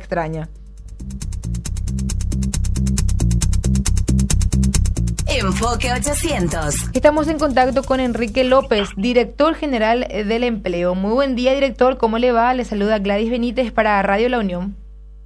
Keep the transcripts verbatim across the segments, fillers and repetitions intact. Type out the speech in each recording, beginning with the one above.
extraña. Enfoque ochocientos. Estamos en contacto con Enrique López, director general del empleo. Muy buen día, director. ¿Cómo le va? Le saluda Gladys Benítez para Radio La Unión.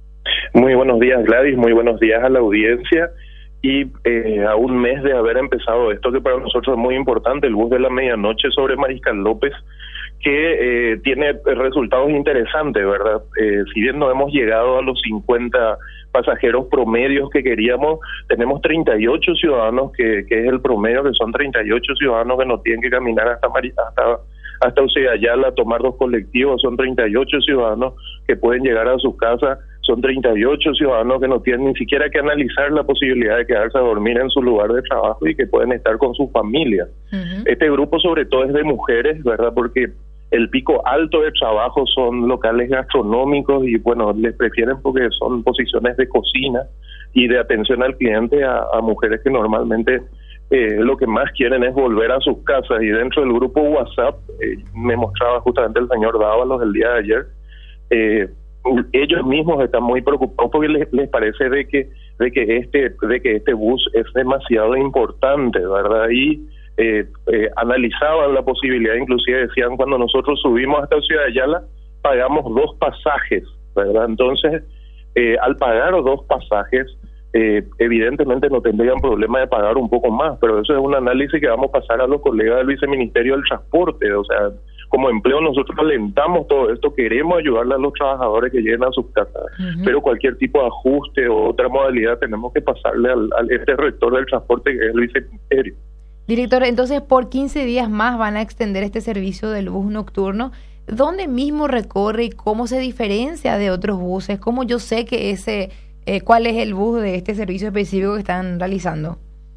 Muy buenos días, Gladys. Muy buenos días a la audiencia. Y eh, a un mes de haber empezado esto, que para nosotros es muy importante, el bus de la medianoche sobre Mariscal López, que eh, tiene resultados interesantes, ¿verdad? Eh, si bien no hemos llegado a los cincuenta pasajeros promedios que queríamos, tenemos treinta y ocho ciudadanos, que, que es el promedio, que son treinta y ocho ciudadanos que no tienen que caminar hasta Mari, hasta hasta Ucedayala a tomar dos colectivos, son treinta y ocho ciudadanos que pueden llegar a su casa, son treinta y ocho ciudadanos que no tienen ni siquiera que analizar la posibilidad de quedarse a dormir en su lugar de trabajo y que pueden estar con su familia. Uh-huh. Este grupo sobre todo es de mujeres, ¿verdad? Porque el pico alto de trabajo son locales gastronómicos y bueno, les prefieren porque son posiciones de cocina y de atención al cliente a, a mujeres que normalmente eh, lo que más quieren es volver a sus casas. Y dentro del grupo WhatsApp, eh, me mostraba justamente el señor Dávalos el día de ayer, eh, ellos mismos están muy preocupados porque les, les parece de que de que este de que este bus es demasiado importante, ¿verdad? Y Eh, eh, analizaban la posibilidad, inclusive decían, cuando nosotros subimos hasta Ucedayala pagamos dos pasajes, ¿verdad? Entonces, eh, al pagar dos pasajes, eh, evidentemente no tendrían problema de pagar un poco más, pero eso es un análisis que vamos a pasar a los colegas del Viceministerio del Transporte. O sea, como empleo nosotros alentamos todo esto, queremos ayudarle a los trabajadores que lleguen a sus casas, uh-huh. pero cualquier tipo de ajuste o otra modalidad tenemos que pasarle al, al este rector del transporte, que es el Viceministerio. Director, entonces por quince días más van a extender este servicio del bus nocturno. ¿Dónde mismo recorre y cómo se diferencia de otros buses? ¿Cómo yo sé que ese, eh, cuál es el bus de este servicio específico que están realizando?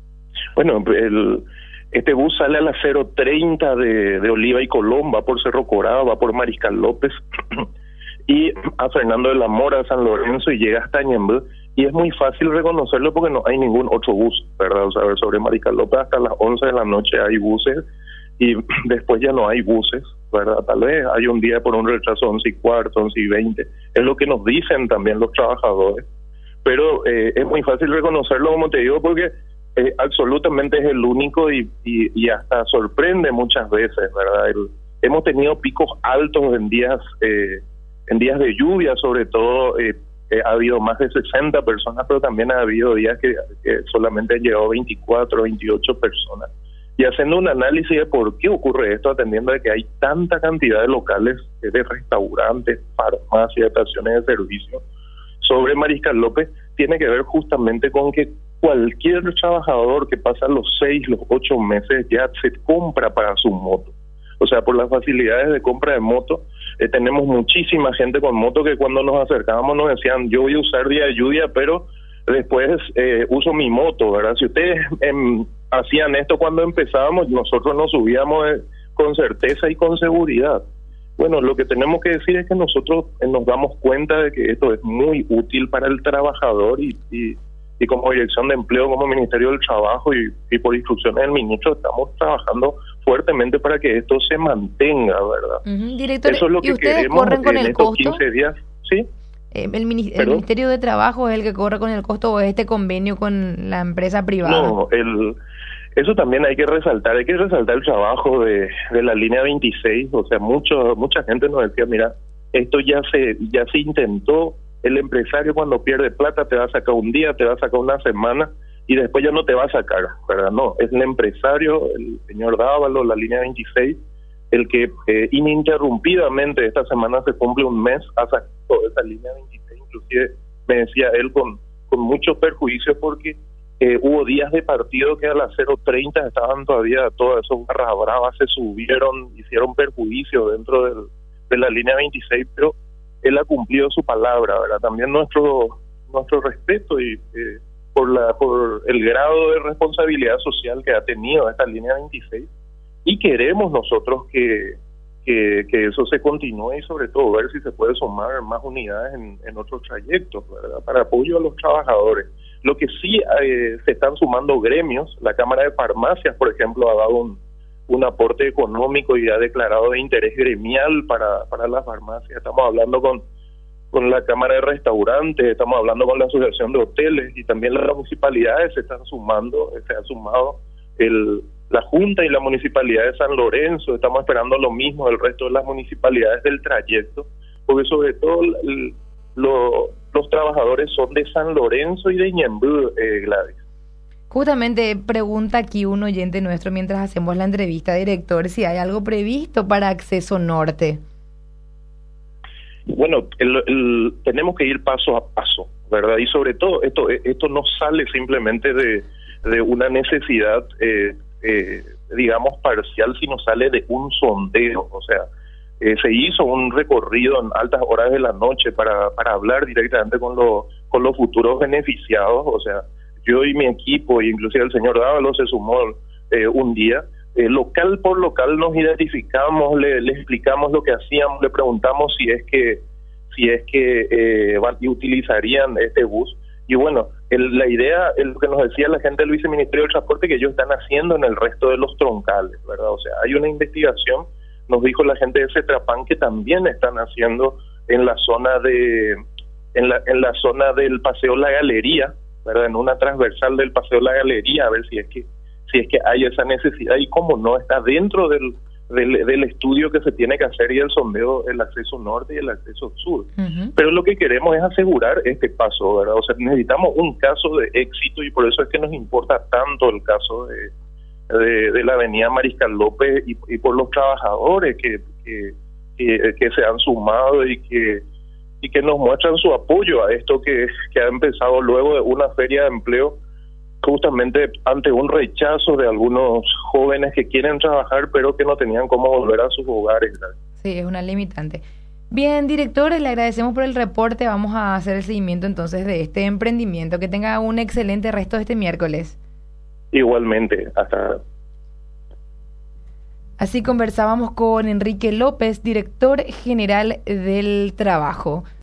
Bueno, el, este bus sale a las cero treinta de, de Oliva y Colón, va por Cerro Corado, va por Mariscal López y a Fernando de la Mora, a San Lorenzo y llega hasta Ñemby. Y es muy fácil reconocerlo porque no hay ningún otro bus, ¿verdad? O sea, sobre Mariscal López hasta las once de la noche hay buses y después ya no hay buses, ¿verdad? Tal vez hay un día por un retraso once y cuarto, once y veinte. Es lo que nos dicen también los trabajadores. Pero eh, es muy fácil reconocerlo, como te digo, porque eh, absolutamente es el único y, y, y hasta sorprende muchas veces, ¿verdad? El, hemos tenido picos altos en días, eh, en días de lluvia, sobre todo. Eh, Eh, ha habido más de sesenta personas, pero también ha habido días que, que solamente han llegado veinticuatro, veintiocho personas. Y haciendo un análisis de por qué ocurre esto, atendiendo de que hay tanta cantidad de locales, eh, de restaurantes, farmacias, estaciones de servicio, sobre Mariscal López, tiene que ver justamente con que cualquier trabajador que pasa los seis, los ocho meses ya se compra para su moto. O sea, por las facilidades de compra de moto, eh, tenemos muchísima gente con moto que cuando nos acercábamos nos decían, yo voy a usar día de lluvia, pero después eh, uso mi moto, ¿verdad? Si ustedes eh, hacían esto cuando empezábamos, nosotros nos subíamos eh, con certeza y con seguridad. Bueno, lo que tenemos que decir es que nosotros eh, nos damos cuenta de que esto es muy útil para el trabajador y, y, y como Dirección de Empleo, como Ministerio del Trabajo y, y por instrucciones del ministro estamos trabajando fuertemente para que esto se mantenga, ¿verdad? Uh-huh. Director, eso es lo ¿y que ustedes queremos corren con en el estos costo? quince días, ¿sí? Eh, el, mini- ¿El Ministerio de Trabajo es el que corre con el costo o este convenio con la empresa privada? No, el, eso también hay que resaltar, hay que resaltar el trabajo de, de la línea veintiséis, o sea, mucho, mucha gente nos decía, mira, esto ya se, ya se intentó, el empresario cuando pierde plata te va a sacar un día, te va a sacar una semana, y después ya no te va a sacar, ¿verdad? No, es el empresario, el señor Dávalo, la línea veintiséis, el que eh, ininterrumpidamente esta semana se cumple un mes, ha sacado esa línea veintiséis, inclusive me decía él con, con muchos perjuicios porque eh, hubo días de partido que a las cero treinta estaban todavía todas esos barras bravas, se subieron, hicieron perjuicio dentro del, de la línea veintiséis, pero él ha cumplido su palabra, ¿verdad? También nuestro, nuestro respeto y... Eh, por la por el grado de responsabilidad social que ha tenido esta línea veintiséis y queremos nosotros que, que que eso se continúe y sobre todo ver si se puede sumar más unidades en, en otros trayectos, ¿verdad? Para apoyo a los trabajadores. Lo que sí eh, se están sumando gremios, la Cámara de Farmacias, por ejemplo, ha dado un, un aporte económico y ha declarado de interés gremial para, para las farmacias. Estamos hablando con con la Cámara de Restaurantes, estamos hablando con la Asociación de Hoteles y también las municipalidades se están sumando, se ha sumado el, la Junta y la Municipalidad de San Lorenzo, estamos esperando lo mismo del resto de las municipalidades del trayecto, porque sobre todo el, lo, los trabajadores son de San Lorenzo y de Ñemby, eh, Gladys. Justamente pregunta aquí un oyente nuestro mientras hacemos la entrevista, director, si hay algo previsto para acceso norte. Bueno, el, el, tenemos que ir paso a paso, ¿verdad? Y sobre todo, esto esto no sale simplemente de, de una necesidad, eh, eh, digamos, parcial, sino sale de un sondeo. O sea, eh, se hizo un recorrido en altas horas de la noche para, para hablar directamente con, lo, con los futuros beneficiados. O sea, yo y mi equipo, e inclusive el señor Dávalo se sumó eh, un día. Eh, local por local nos identificamos, le, le explicamos lo que hacíamos, le preguntamos si es que si es que eh, van, y utilizarían este bus. Y bueno, el, la idea, el, lo que nos decía la gente del Viceministerio del Transporte, que ellos están haciendo en el resto de los troncales, ¿verdad? O sea, hay una investigación, nos dijo la gente de Cetrapan, que también están haciendo en la zona de en la, en la zona del Paseo La Galería, ¿verdad? En una transversal del Paseo La Galería, a ver si es que si es que hay esa necesidad y cómo no está dentro del, del, del estudio que se tiene que hacer y el sondeo, el acceso norte y el acceso sur. Uh-huh. Pero lo que queremos es asegurar este paso, ¿verdad? O sea, necesitamos un caso de éxito y por eso es que nos importa tanto el caso de, de, de la avenida Mariscal López y, y por los trabajadores que, que, que, que se han sumado y que y que nos muestran su apoyo a esto que, que ha empezado luego de una feria de empleo, justamente ante un rechazo de algunos jóvenes que quieren trabajar pero que no tenían cómo volver a sus hogares. Sí, es una limitante. Bien, director, le agradecemos por el reporte. Vamos a hacer el seguimiento entonces de este emprendimiento. Que tenga un excelente resto de este miércoles. Igualmente, hasta... Así conversábamos con Enrique López, director general del Trabajo.